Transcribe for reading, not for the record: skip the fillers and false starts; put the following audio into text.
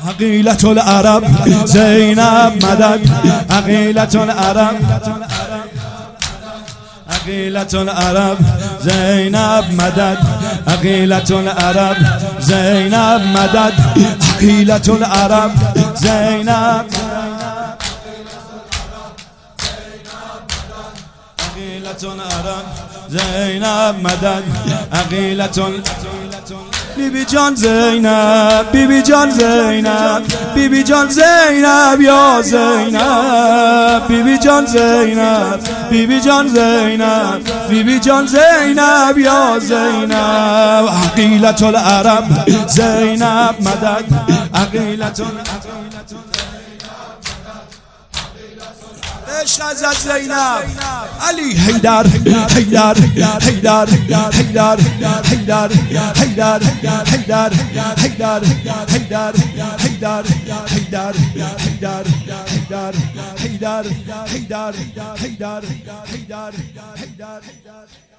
عقيلة العرب زينب مدد عقيلة العرب عقيلة العرب زينب مدد عقيلة العرب زينب مدد عقيلة العرب زينب عقيلة العرب زينب مدد عقيلة بيبي جان زينب بيبي جان زينب بيبي جان زينب يا زينب بيبي جان زينب بيبي جان زينب بيبي جان زينب يا زينب عقيلة العرب زينب مدد عقيلة ايش غزت زينب علي حيدر حيدر حيدر حيدر حيدر حيدر حيدر حيدر حيدر حيدر حيدر حيدر حيدر حيدر حيدر حيدر حيدر حيدر